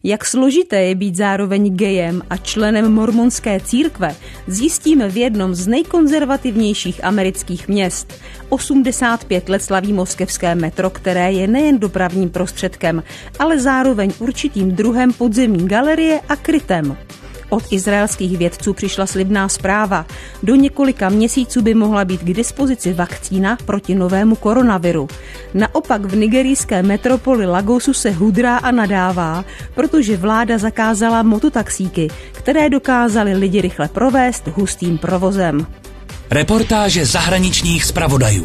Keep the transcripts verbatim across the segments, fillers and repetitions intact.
Jak složité je být zároveň gejem a členem mormonské církve, zjistíme v jednom z nejkonzervativnějších amerických měst. osmdesát pět let slaví moskevské metro, které je nejen dopravním prostředkem, ale zároveň určitým druhem podzemní galerie a krytem. Od izraelských vědců přišla slibná zpráva. Do několika měsíců by mohla být k dispozici vakcína proti novému koronaviru. Naopak v nigerijské metropoli Lagosu se hudrá a nadává, protože vláda zakázala mototaxíky, které dokázaly lidi rychle provést hustým provozem. Reportáže zahraničních zpravodajů.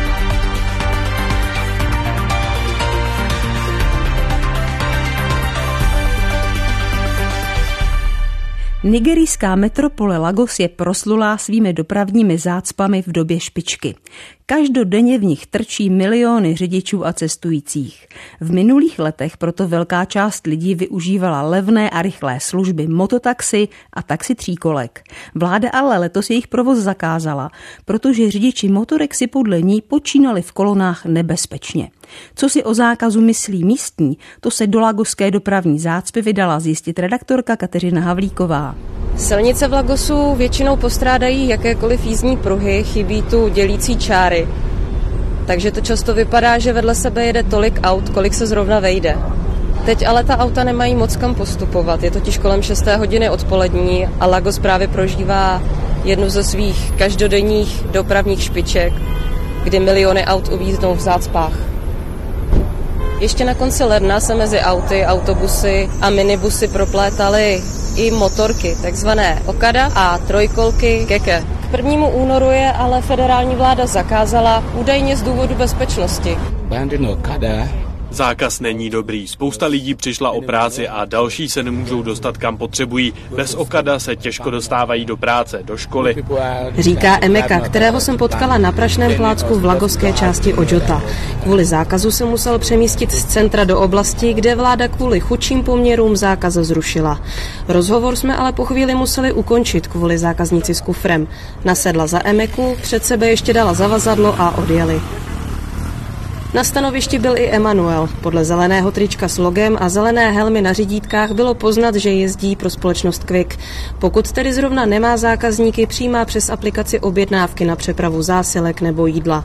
Nigerijská metropole Lagos je proslulá svými dopravními zácpami v době špičky. Každodenně v nich trčí miliony řidičů a cestujících. V minulých letech proto velká část lidí využívala levné a rychlé služby mototaxi a taxi tříkolek. Vláda ale letos jejich provoz zakázala, protože řidiči motorek si podle ní počínali v kolonách nebezpečně. Co si o zákazu myslí místní, to se do lagoské dopravní zácpy vydala zjistit redaktorka Kateřina Havlíková. Silnice v Lagosu většinou postrádají jakékoliv jízdní pruhy, chybí tu dělící čáry. Takže to často vypadá, že vedle sebe jede tolik aut, kolik se zrovna vejde. Teď ale ta auta nemají moc kam postupovat, je totiž kolem šesté hodiny odpolední a Lagos právě prožívá jednu ze svých každodenních dopravních špiček, kdy miliony aut uvíznou v zácpách. Ještě na konci ledna se mezi auty, autobusy a minibusy proplétaly i motorky, takzvané Okada a trojkolky Keke. K prvnímu únoru je ale federální vláda zakázala údajně z důvodu bezpečnosti. Zákaz není dobrý. Spousta lidí přišla o práci a další se nemůžou dostat kam potřebují. Bez Okada se těžko dostávají do práce, do školy. Říká Emeka, kterého jsem potkala na prašném plácku v lagoské části Ojota. Kvůli zákazu se musel přemístit z centra do oblasti, kde vláda kvůli chudším poměrům zákaz zrušila. Rozhovor jsme ale po chvíli museli ukončit kvůli zákaznici s kufrem. Nasedla za Emeku, před sebe ještě dala zavazadlo a odjeli. Na stanovišti byl i Emanuel. Podle zeleného trička s logem a zelené helmy na řídítkách bylo poznat, že jezdí pro společnost Quick. Pokud tedy zrovna nemá zákazníky, přijímá přes aplikaci objednávky na přepravu zásilek nebo jídla.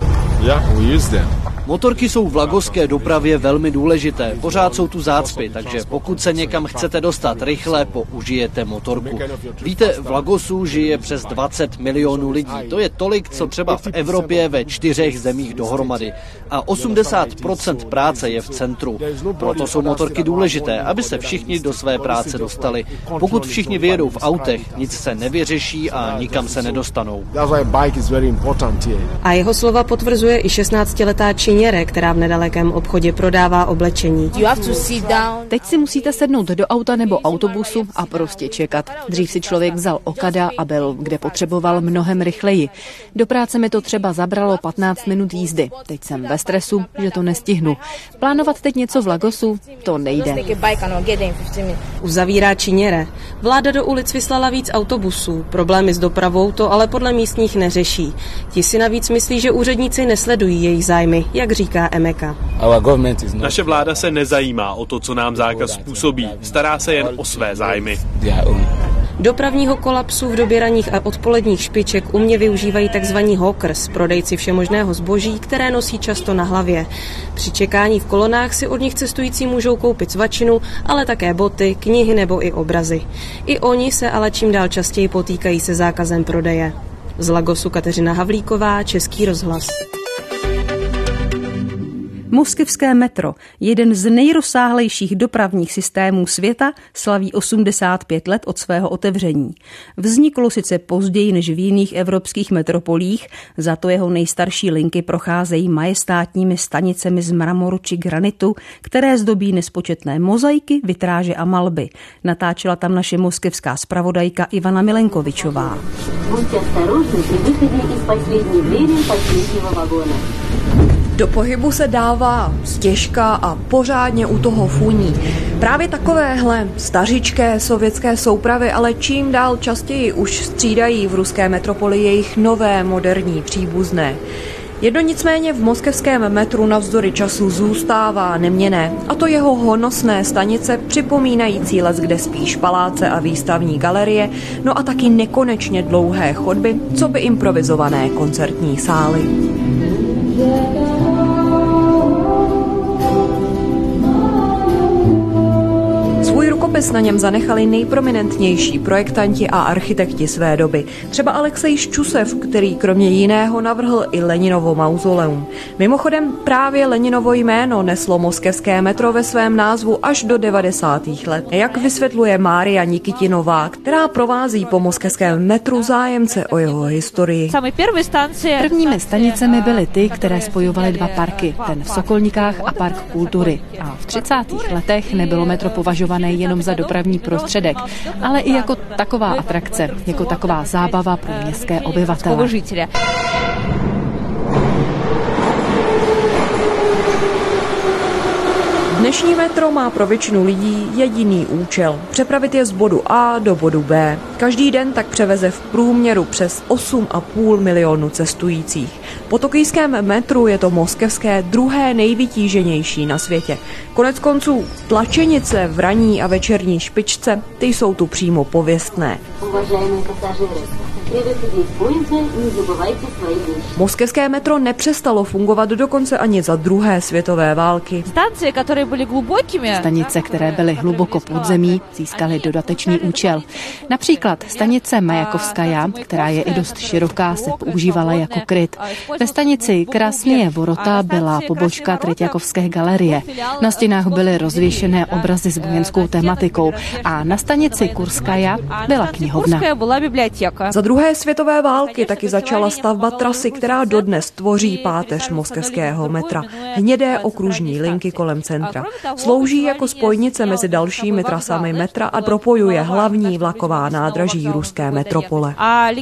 Motorky jsou v lagoské dopravě velmi důležité. Pořád jsou tu zácpy, takže pokud se někam chcete dostat rychle, použijete motorku. Víte, v Lagosu žije přes dvacet milionů lidí. To je tolik, co třeba v Evropě ve čtyřech zemích dohromady. A osmdesát procent práce je v centru. Proto jsou motorky důležité, aby se všichni do své práce dostali. Pokud všichni vyjedou v autech, nic se nevyřeší a nikam se nedostanou. A jeho slova potvrzuje i šestnáctiletá Činěre, která v nedalekém obchodě prodává oblečení. Teď si musíte sednout do auta nebo autobusu a prostě čekat. Dřív si člověk vzal Okada a byl, kde potřeboval, mnohem rychleji. Do práce mi to třeba zabralo patnáct minut jízdy. Teď jsem ve stresu, že to nestihnu. Plánovat teď něco v Lagosu? To nejde. Uzavírá Činěre. Vláda do ulic vyslala víc autobusů. Problémy s dopravou to ale podle místních neřeší. Ti si navíc myslí, že úředníci nesledují jejich zájmy, jak říká Emeka. Naše vláda se nezajímá o to, co nám zákaz způsobí. Stará se jen o své zájmy. Dopravního kolapsu v době ranních a odpoledních špiček umně využívají tzv. Hawkers, prodejci všemožného zboží, které nosí často na hlavě. Při čekání v kolonách si od nich cestující můžou koupit svačinu, ale také boty, knihy nebo i obrazy. I oni se ale čím dál častěji potýkají se zákazem prodeje. Z Lagosu Kateřina Havlíková, Český rozhlas. Moskevské metro, jeden z nejrozsáhlejších dopravních systémů světa, slaví osmdesát pět let od svého otevření. Vzniklo sice později než v jiných evropských metropolích, za to jeho nejstarší linky procházejí majestátními stanicemi z mramoru či granitu, které zdobí nespočetné mozaiky, vitráže a malby. Natáčela tam naše moskevská zpravodajka Ivana Milenkovičová. Do pohybu se dává stěžka a pořádně u toho funí. Právě takovéhle stařičké sovětské soupravy, ale čím dál častěji už střídají v ruské metropoli jejich nové moderní příbuzné. Jedno nicméně v moskevském metru navzdory času zůstává neměnné, a to jeho honosné stanice připomínající leckde spíš paláce a výstavní galerie, no a taky nekonečně dlouhé chodby, co by improvizované koncertní sály. Svůj rukopis na něm zanechali nejprominentnější projektanti a architekti své doby. Třeba Alexej Ščusev, který kromě jiného navrhl i Leninovo mauzoleum. Mimochodem právě Leninovo jméno neslo moskevské metro ve svém názvu až do devadesátých let. Jak vysvětluje Mária Nikitinová, která provází po moskevském metru zájemce o jeho historii. Prvními stanicemi byly ty, které spojovaly dva parky, ten v Sokolnikách a Park kultury. A v třicátých letech nebylo metro považované jenom za dopravní prostředek, ale i jako taková atrakce, jako taková zábava pro městské obyvatele. Dnešní metro má pro většinu lidí jediný účel – přepravit je z bodu A do bodu B. Každý den tak převeze v průměru přes osm a půl milionu cestujících. Po tokijském metru je to moskevské druhé nejvytíženější na světě. Konec konců tlačenice v ranní a večerní špičce, ty jsou tu přímo pověstné. Moskevské metro nepřestalo fungovat dokonce ani za druhé světové války. Stanice, které byly hluboko pod zemí, získaly dodatečný účel. Například stanice Majakovskaja, která je i dost široká, se používala jako kryt. Ve stanici Krasnie Vorota byla pobočka Tretjakovské galerie. Na stěnách byly rozvěšené obrazy s vojenskou tematikou a na stanici Kurskaja byla knihovna. Za druhé světové války taky začala stavba trasy, která dodnes tvoří páteř moskevského metra. Hnědé okružní linky kolem centra. Slouží jako spojnice mezi dalšími trasami metra a propojuje hlavní vlaková nádraží ruské metropole.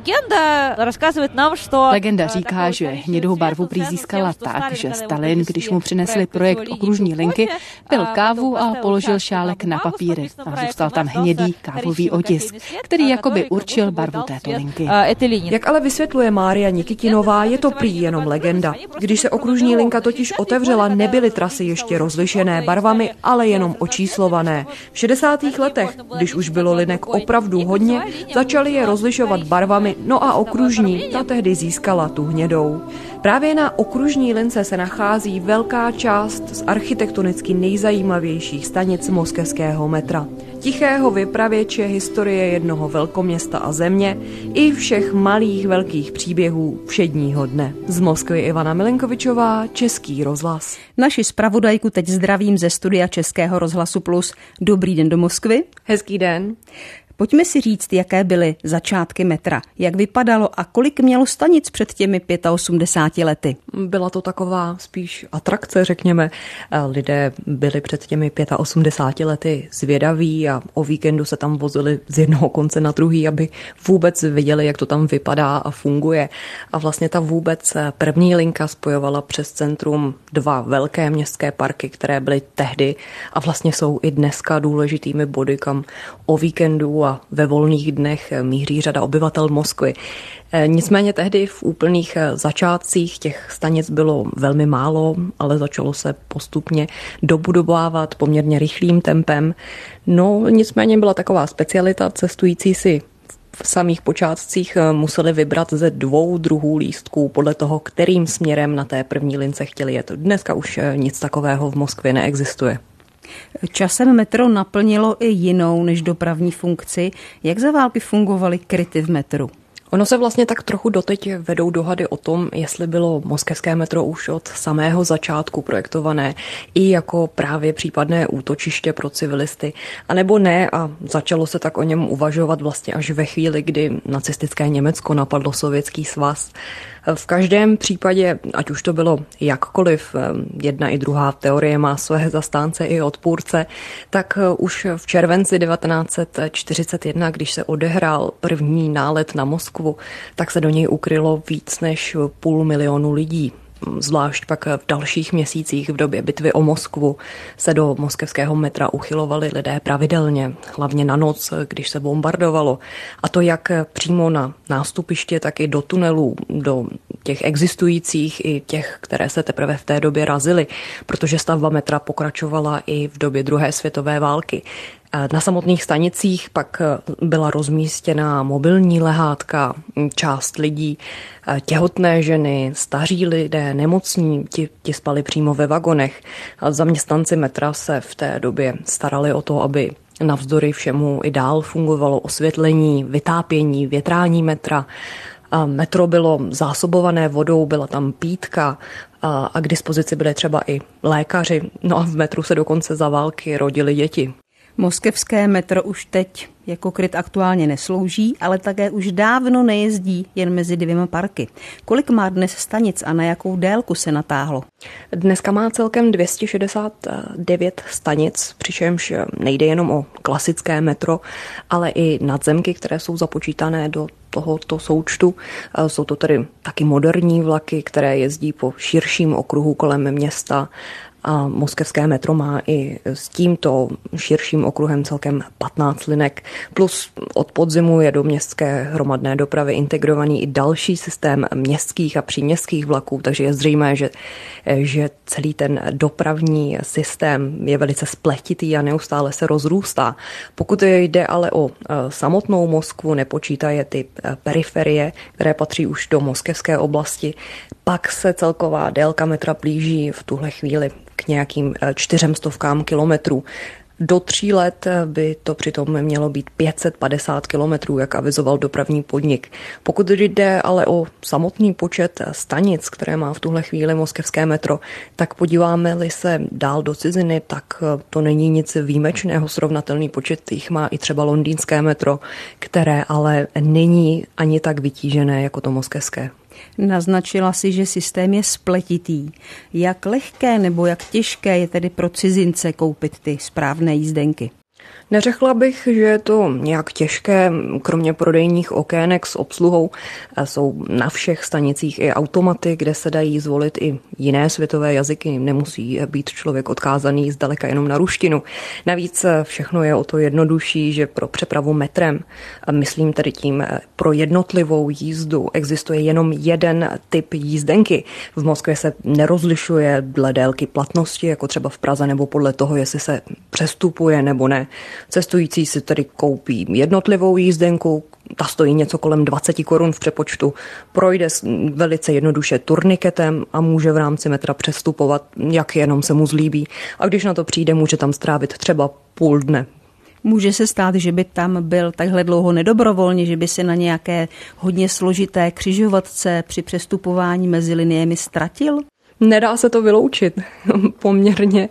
Legenda říká, že hnědou barvu prý získala tak, že Stalin, když mu přinesli projekt okružní linky, pil kávu a položil šálek na papíry a zůstal tam hnědý kávový otisk, který jakoby určil barvu této linky. Jak ale vysvětluje Mária Nikitinová, je to prý jenom legenda. Když se okružní linka totiž otevřela, nebyly trasy ještě rozlišené barvami, ale jenom očíslované. V šedesátých letech, když už bylo linek opravdu hodně, začali je rozlišovat barvami, no a okružní, ta tehdy získala tu hnědou. Právě na okružní lince se nachází velká část z architektonicky nejzajímavějších stanic moskevského metra. Tichého vypravěče historie jednoho velkoměsta a země i všech malých velkých příběhů všedního dne. Z Moskvy Ivana Milenkovičová, Český rozhlas. Naši zpravodajku teď zdravím ze studia Českého rozhlasu Plus. Dobrý den do Moskvy. Hezký den. Pojďme si říct, jaké byly začátky metra, jak vypadalo a kolik mělo stanic před těmi osmdesáti pěti lety. Byla to taková spíš atrakce, řekněme. Lidé byli před těmi osmdesáti pěti lety zvědaví a o víkendu se tam vozili z jednoho konce na druhý, aby vůbec viděli, jak to tam vypadá a funguje. A vlastně ta vůbec první linka spojovala přes centrum dva velké městské parky, které byly tehdy a vlastně jsou i dneska důležitými body, kam o víkendu a ve volných dnech míří řada obyvatel Moskvy. Nicméně tehdy v úplných začátcích těch stanic bylo velmi málo, ale začalo se postupně dobudovávat poměrně rychlým tempem. No nicméně byla taková specialita, cestující si v samých počátcích museli vybrat ze dvou druhů lístků podle toho, kterým směrem na té první lince chtěli jet. Dneska už nic takového v Moskvě neexistuje. Časem metro naplnilo i jinou než dopravní funkci. Jak za války fungovaly kryty v metru? Ono se vlastně tak trochu doteď vedou dohady o tom, jestli bylo moskevské metro už od samého začátku projektované i jako právě případné útočiště pro civilisty, anebo ne a začalo se tak o něm uvažovat vlastně až ve chvíli, kdy nacistické Německo napadlo Sovětský svaz. V každém případě, ať už to bylo jakkoliv, jedna i druhá teorie má své zastánce i odpůrce, tak už v červenci devatenáct set čtyřicet jedna, když se odehrál první nálet na Moskvu, tak se do něj ukrylo víc než půl milionu lidí. zvlášť pak v dalších měsících v době bitvy o Moskvu se do moskevského metra uchylovali lidé pravidelně, hlavně na noc, když se bombardovalo. A to jak přímo na nástupiště, tak i do tunelů, do těch existujících i těch, které se teprve v té době razily, protože stavba metra pokračovala i v době druhé světové války. Na samotných stanicích pak byla rozmístěna mobilní lehátka, část lidí, těhotné ženy, staří lidé, nemocní, ti, ti spali přímo ve vagonech. A zaměstnanci metra se v té době starali o to, aby navzdory všemu i dál fungovalo osvětlení, vytápění, větrání metra. A metro bylo zásobované vodou, byla tam pítka a, a k dispozici byly třeba i lékaři. No a v metru se dokonce za války rodily děti. Moskevské metro už teď jako kryt aktuálně neslouží, ale také už dávno nejezdí jen mezi dvěma parky. Kolik má dnes stanic a na jakou délku se natáhlo? Dneska má celkem dvě stě šedesát devět stanic, přičemž nejde jenom o klasické metro, ale i nadzemky, které jsou započítané do tohoto součtu. Jsou to tedy taky moderní vlaky, které jezdí po širším okruhu kolem města. A moskevské metro má i s tímto širším okruhem celkem patnáct linek. Plus od podzimu je do městské hromadné dopravy integrovaný i další systém městských a příměstských vlaků, takže je zřejmé, že, že celý ten dopravní systém je velice spletitý a neustále se rozrůstá. Pokud jde ale o samotnou Moskvu, nepočítaje ty periferie, které patří už do moskevské oblasti, pak se celková délka metra blíží v tuhle chvíli k nějakým čtyřem stovkám kilometrů. Do tří let by to přitom mělo být pět set padesát kilometrů, jak avizoval dopravní podnik. Pokud jde ale o samotný počet stanic, které má v tuhle chvíli moskevské metro, tak podíváme-li se dál do ciziny, tak to není nic výjimečného. Srovnatelný počet jich má i třeba londýnské metro, které ale není ani tak vytížené jako to moskevské. Naznačila si, že systém je spletitý. Jak lehké nebo jak těžké je tedy pro cizince koupit ty správné jízdenky? Neřekla bych, že je to nějak těžké, kromě prodejních okének s obsluhou jsou na všech stanicích i automaty, kde se dají zvolit i jiné světové jazyky, nemusí být člověk odkázaný zdaleka jenom na ruštinu. Navíc všechno je o to jednodušší, že pro přepravu metrem, myslím tedy tím pro jednotlivou jízdu, existuje jenom jeden typ jízdenky. V Moskvě se nerozlišuje dle délky platnosti, jako třeba v Praze, nebo podle toho, jestli se přestupuje nebo ne. Cestující si tedy koupí jednotlivou jízdenku, ta stojí něco kolem dvacet korun v přepočtu, projde velice jednoduše turniketem a může v rámci metra přestupovat, jak jenom se mu zlíbí. A když na to přijde, může tam strávit třeba půl dne. Může se stát, že by tam byl takhle dlouho nedobrovolně, že by se na nějaké hodně složité křižovatce při přestupování mezi liniemi ztratil? Nedá se to vyloučit. Poměrně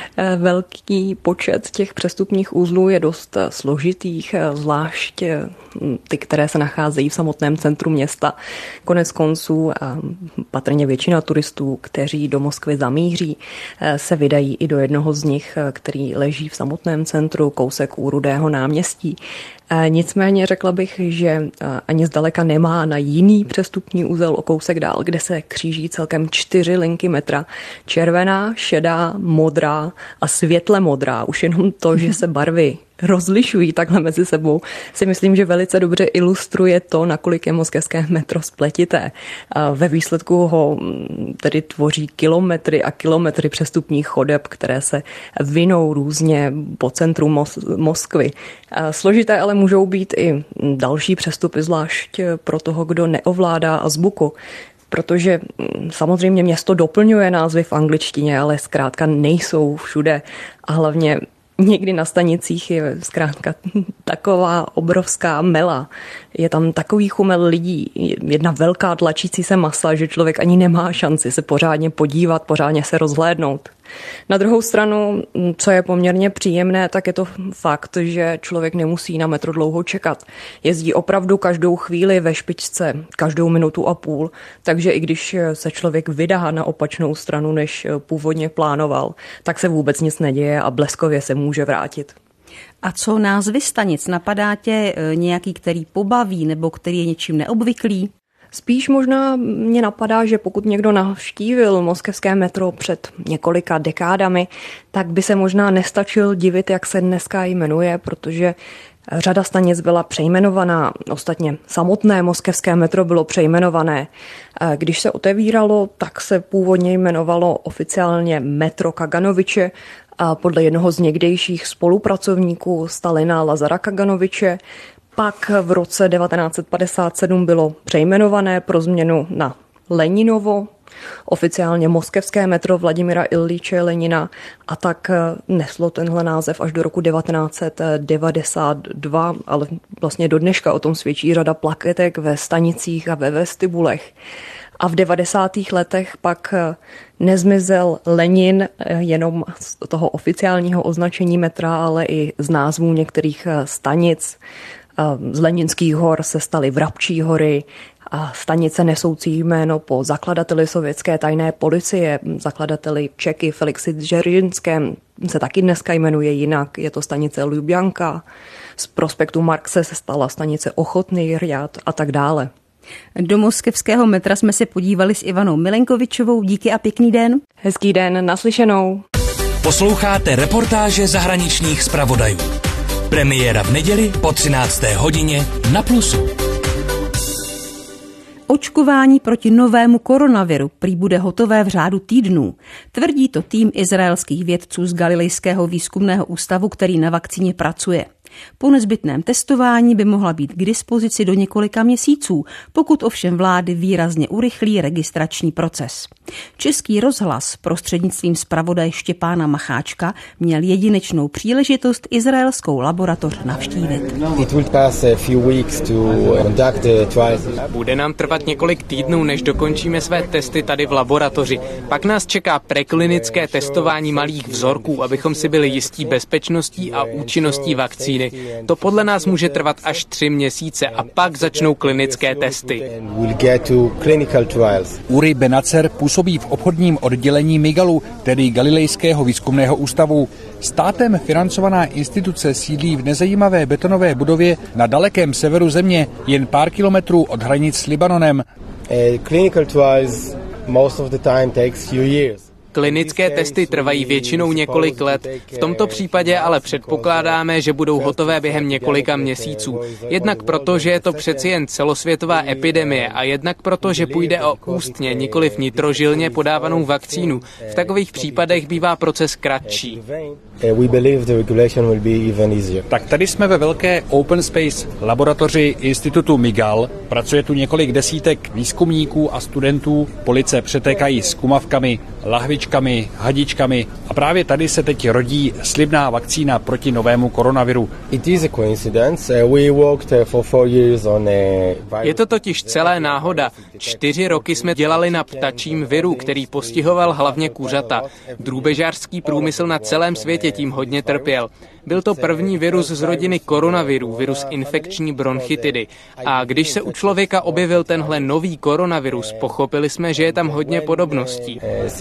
velký počet těch přestupních uzlů je dost složitých, zvlášť ty, které se nacházejí v samotném centru města. Konec konců patrně většina turistů, kteří do Moskvy zamíří, se vydají i do jednoho z nich, který leží v samotném centru, kousek u Rudého náměstí. Nicméně řekla bych, že ani zdaleka nemá na jiný přestupní úzel o kousek dál, kde se kříží celkem čtyři linky metra. Červená, šedá, modrá a světle modrá. Už jenom to, že se barvy rozlišují takhle mezi sebou, si myslím, že velice dobře ilustruje to, nakolik je moskevské metro spletité. Ve výsledku ho tedy tvoří kilometry a kilometry přestupních chodeb, které se vinou různě po centru Mos- Moskvy. Složité ale můžou být i další přestupy, zvlášť pro toho, kdo neovládá azbuku. Protože samozřejmě město doplňuje názvy v angličtině, ale zkrátka nejsou všude a hlavně někdy na stanicích je zkrátka taková obrovská mela. Je tam takový chumel lidí, jedna velká tlačící se masa, že člověk ani nemá šanci se pořádně podívat, pořádně se rozhlédnout. Na druhou stranu, co je poměrně příjemné, tak je to fakt, že člověk nemusí na metro dlouho čekat. Jezdí opravdu každou chvíli ve špičce, každou minutu a půl, takže i když se člověk vydá na opačnou stranu, než původně plánoval, tak se vůbec nic neděje a bleskově se může vrátit. A co názvy stanic? Napadá tě nějaký, který pobaví nebo který je něčím neobvyklý? Spíš možná mě napadá, že pokud někdo navštívil moskevské metro před několika dekádami, tak by se možná nestačil divit, jak se dneska jmenuje, protože řada stanic byla přejmenovaná, ostatně samotné moskevské metro bylo přejmenované. Když se otevíralo, tak se původně jmenovalo oficiálně metro Kaganoviče a podle jednoho z někdejších spolupracovníků Stalina Lazara Kaganoviče. Pak v roce devatenáct set padesát sedm bylo přejmenované pro změnu na Leninovo, oficiálně moskevské metro Vladimira Iljiče Lenina, a tak neslo tenhle název až do roku devatenáct set devadesát dva, ale vlastně do dneška o tom svědčí řada plaketek ve stanicích a ve vestibulech. A v devadesátých letech pak nezmizel Lenin jenom z toho oficiálního označení metra, ale i z názvů některých stanic. Z Leninských hor se staly Vrabčí hory a stanice nesoucí jméno po zakladateli sovětské tajné policie, zakladateli Čeky Felixi Dzeržinském, se taky dneska jmenuje jinak, je to stanice Lubjanka. Z prospektu Marxe se stala stanice Ochotný Rjad a tak dále. Do moskevského metra jsme se podívali s Ivanou Milenkovičovou. Díky a pěkný den. Hezký den, naslyšenou. Posloucháte reportáže zahraničních zpravodajů. Premiéra v neděli po třinácté hodině na Plusu. Očkování proti novému koronaviru prý bude hotové v řádu týdnů. Tvrdí to tým izraelských vědců z Galilejského výzkumného ústavu, který na vakcíně pracuje. Po nezbytném testování by mohla být k dispozici do několika měsíců, pokud ovšem vlády výrazně urychlí registrační proces. Český rozhlas prostřednictvím zpravodaje Štěpána Macháčka měl jedinečnou příležitost izraelskou laboratoř navštívit. Bude nám trvat několik týdnů, než dokončíme své testy tady v laboratoři. Pak nás čeká preklinické testování malých vzorků, abychom si byli jistí bezpečností a účinností vakcíny. To podle nás může trvat až tři měsíce a pak začnou klinické testy. Uri Benacer působí v obchodním oddělení Migalu, tedy Galilejského výzkumného ústavu. Státem financovaná instituce sídlí v nezajímavé betonové budově na dalekém severu země, jen pár kilometrů od hranic s Libanonem. Klinické testy trvají většinou několik let. V tomto případě ale předpokládáme, že budou hotové během několika měsíců. Jednak proto, že je to přeci jen celosvětová epidemie a jednak proto, že půjde o ústně, nikoliv nitrožilně podávanou vakcínu. V takových případech bývá proces kratší. Tak tady jsme ve velké Open Space laboratoři institutu Migal. Pracuje tu několik desítek výzkumníků a studentů. Police přetékají s kumavkami, lahvičkami, hadičkami a právě tady se teď rodí slibná vakcína proti novému koronaviru. Je to totiž celé náhoda. Čtyři roky jsme dělali na ptačím viru, který postihoval hlavně kuřata. Drůbežářský průmysl na celém světě tím hodně trpěl. Byl to první virus z rodiny koronavirů, virus infekční bronchitidy. A když se u člověka objevil tenhle nový koronavirus, pochopili jsme, že je tam hodně podobností.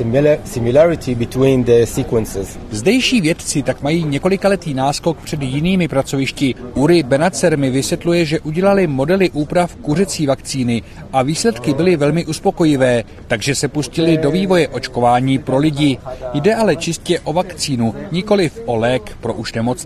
Zdejší vědci tak mají několikaletý náskok před jinými pracovišti. Uri Benacer mi vysvětluje, že udělali modely úprav kuřecí vakcíny a výsledky byly velmi uspokojivé, takže se pustili do vývoje očkování pro lidi. Jde ale čistě o vakcínu, nikoliv o lék pro už nemocné.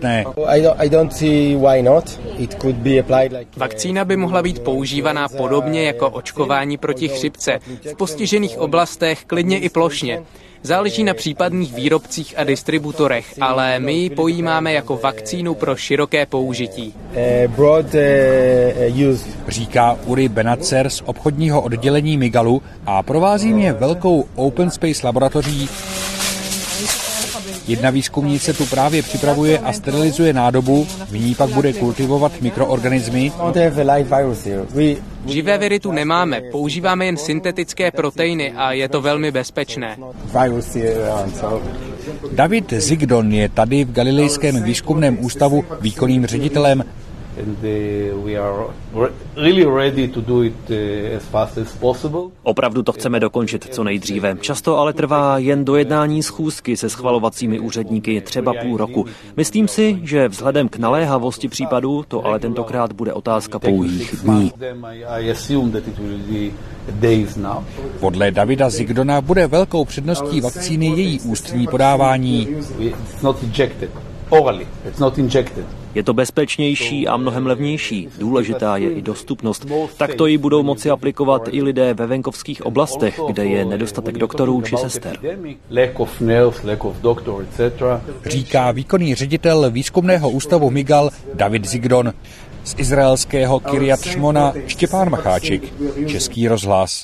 Vakcína by mohla být používaná podobně jako očkování proti chřipce, v postižených oblastech, klidně i plošně. Záleží na případných výrobcích a distributorech, ale my ji pojímáme jako vakcínu pro široké použití. Říká Uri Benacer z obchodního oddělení Migalu a provází mě velkou Open Space laboratoří. Jedna výzkumnice tu právě připravuje a sterilizuje nádobu, v ní pak bude kultivovat mikroorganismy. Živé viry tu nemáme, používáme jen syntetické proteiny a je to velmi bezpečné. David Zigdon je tady v Galilejském výzkumném ústavu výkonným ředitelem. Opravdu to chceme dokončit co nejdříve. Často ale trvá jen dojednání schůzky se schvalovacími úředníky třeba půl roku. Myslím si, že vzhledem k naléhavosti případů to ale tentokrát bude otázka pouhých dní. Podle Davida Zigdona bude velkou předností vakcíny její ústní podávání. Je to bezpečnější a mnohem levnější. Důležitá je i dostupnost. Takto ji budou moci aplikovat i lidé ve venkovských oblastech, kde je nedostatek doktorů či sester. Říká výkonný ředitel výzkumného ústavu Migal David Zigdon. Z izraelského Kiryat Šmona Štěpán Macháčik, Český rozhlas.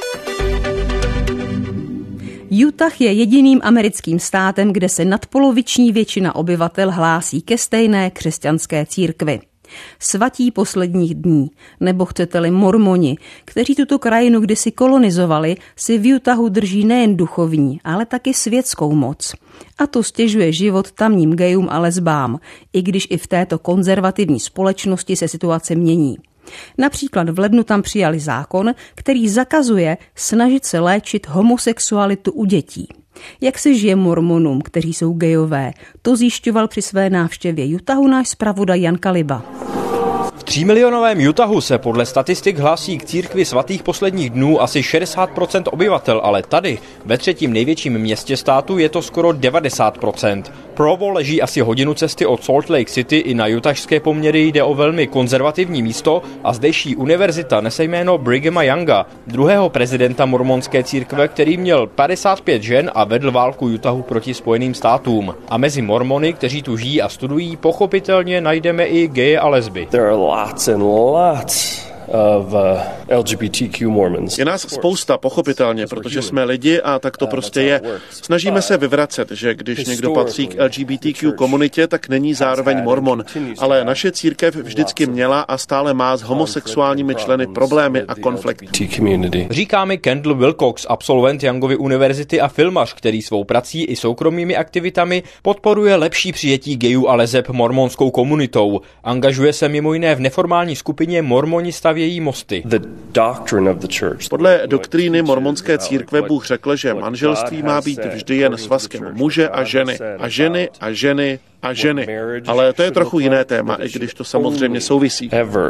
Utah je jediným americkým státem, kde se nadpoloviční většina obyvatel hlásí ke stejné křesťanské církvi. Svatí posledních dní, nebo chcete-li mormoni, kteří tuto krajinu kdysi kolonizovali, si v Utahu drží nejen duchovní, ale taky světskou moc. A to stěžuje život tamním gejům a lesbám, i když i v této konzervativní společnosti se situace mění. Například v lednu tam přijali zákon, který zakazuje snažit se léčit homosexualitu u dětí. Jak se žije mormonům, kteří jsou gejové, to zjišťoval při své návštěvě Utahu náš zpravodaj Jan Kaliba. V třímilionovém Utahu se podle statistik hlásí k církvi svatých posledních dnů asi šedesát procent obyvatel, ale tady, ve třetím největším městě státu, je to skoro devadesát procent. Provo leží asi hodinu cesty od Salt Lake City, i na utahské poměry jde o velmi konzervativní místo a zdejší univerzita nese jméno Brighama Younga, druhého prezidenta mormonské církve, který měl padesát pět žen a vedl válku Utahu proti Spojeným státům. A mezi mormony, kteří tu žijí a studují, pochopitelně najdeme i geje a lesby. Lots and lots of uh, L G B T Q Mormons. Je nás spousta, pochopitelně, protože jsme lidi a tak to prostě je. Snažíme se vyvracet, že když někdo patří k L G B T Q komunitě, tak není zároveň mormon. Ale naše církev vždycky měla a stále má s homosexuálními členy problémy a konflikty. Říká mi Kendall Wilcox, absolvent Youngovy univerzity a filmař, který svou prací i soukromými aktivitami podporuje lepší přijetí gejů a leseb mormonskou komunitou. Angažuje se mimo jiné v neformální skupině Mormoni stavějí mosty. Podle doktríny mormonské církve Bůh řekl, že manželství má být vždy jen svazkem muže a ženy. A ženy a ženy a ženy. Ale to je trochu jiné téma, i když to samozřejmě souvisí.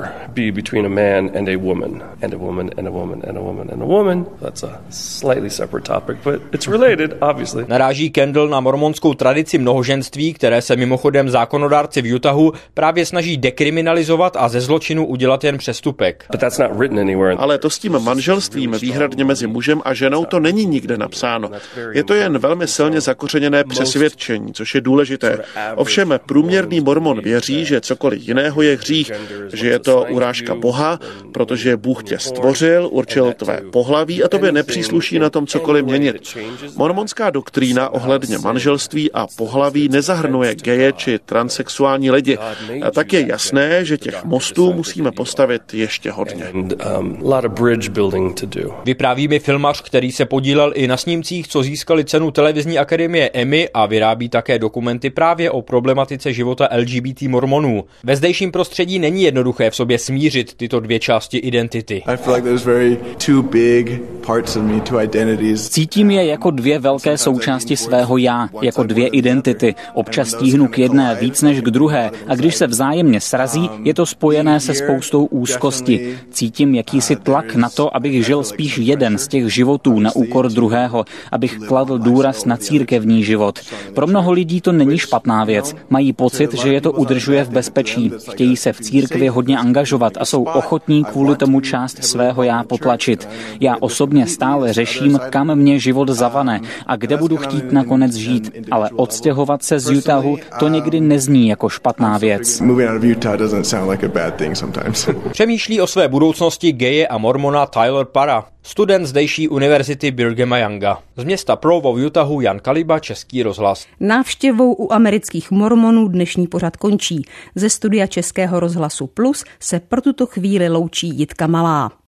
Naráží Kendall na mormonskou tradici mnohoženství, které se mimochodem zákonodárci v Utahu právě snaží dekriminalizovat a ze zločinu udělat jen přestupek. Ale to s tím manželstvím výhradně mezi mužem a ženou to není nikde napsáno. Je to jen velmi silně zakořeněné přesvědčení, což je důležité. Ovšem průměrný mormon věří, že cokoliv jiného je hřích, že je to urážka Boha, protože Bůh tě stvořil, určil tvé pohlaví a tobě nepřísluší na tom cokoliv měnit. Mormonská doktrína ohledně manželství a pohlaví nezahrnuje geje či transsexuální lidi. A tak je jasné, že těch mostů musíme postavit ještě hodně. Vypráví mi filmař, který se podílel i na snímcích, co získali cenu televizní akademie Emmy a vyrábí také dokumenty právě o problematice života L G B T mormonů. Ve zdejším prostředí není jednoduché v sobě smířit tyto dvě části identity. Cítím je jako dvě velké součásti svého já, jako dvě identity. Občas tíhnu k jedné víc než k druhé a když se vzájemně srazí, je to spojené se spoustou úzkosti. Cítím jakýsi tlak na to, abych žil spíš jeden z těch životů na úkor druhého, abych kladl důraz na církevní život. Pro mnoho lidí to není špatná věc. Mají pocit, že je to udržuje v bezpečí. Chtějí se v církvi hodně angažovat a jsou ochotní kvůli tomu část svého já potlačit. Já osobně stále řeším, kam mě život zavane a kde budu chtít nakonec žít, ale odstěhovat se z Utahu to někdy nezní jako špatná věc. Přemýšlí o své budoucnosti geje a mormona Tyler Parra, student zdejší univerzity Brighama Younga. Z města Provo v Utahu Jan Kaliba, Český rozhlas. Návštěvou u amerických mormonů dnešní pořad končí. Ze studia Českého rozhlasu Plus se pro tuto chvíli loučí Jitka Malá.